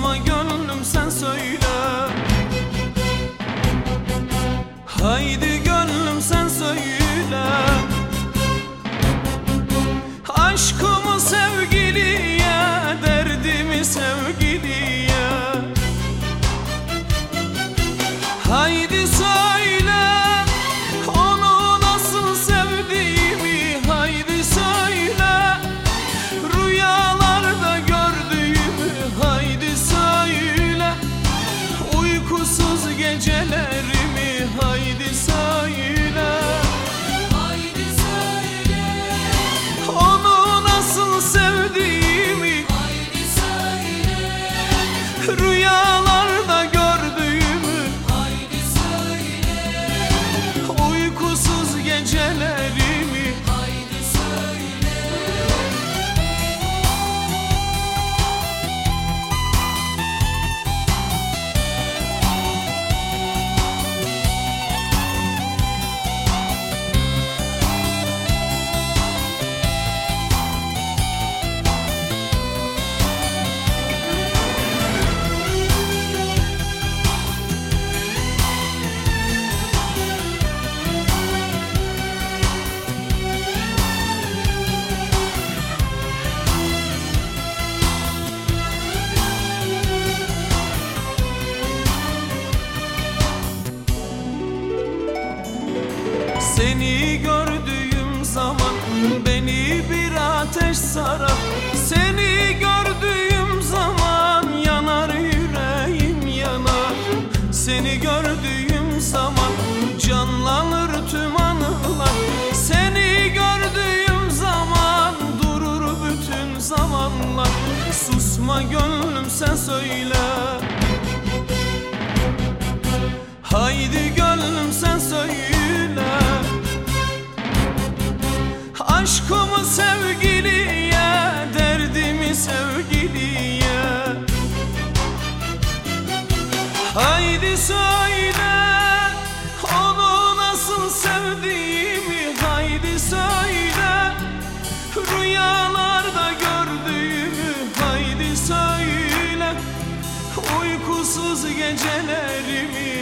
Susma gönlüm sen söyle. Haydi gönlüm sen söyle. Aşkımı sevgiliye, derdimi sevgiliye. Haydi söyle onu nasıl sevdiğimi. Haydi söyle rüyalarda gördüğümü. Haydi söyle uykusuz gecelerimi. Haydi söyle. Haydi söyle Onu nasıl sevdiğimi. Haydi söyle Rüyalarda gördüğümü. Haydi söyle Uykusuz gecelerimi. Haydi söyle Seni gördüğüm zaman beni bir ateş sarar. Seni gördüğüm zaman yanar yüreğim yanar. Seni gördüğüm zaman canlanır tüm anılar. Seni gördüğüm zaman durur bütün zamanlar. Susma gönlüm sen söyle. Haydi gönlüm sen söyle. Aşkımı sevgiliye, derdimi sevgiliye. Haydi söyle onu nasıl sevdiğimi. Haydi söyle rüyalarda gördüğümü. Haydi söyle uykusuz gecelerimi.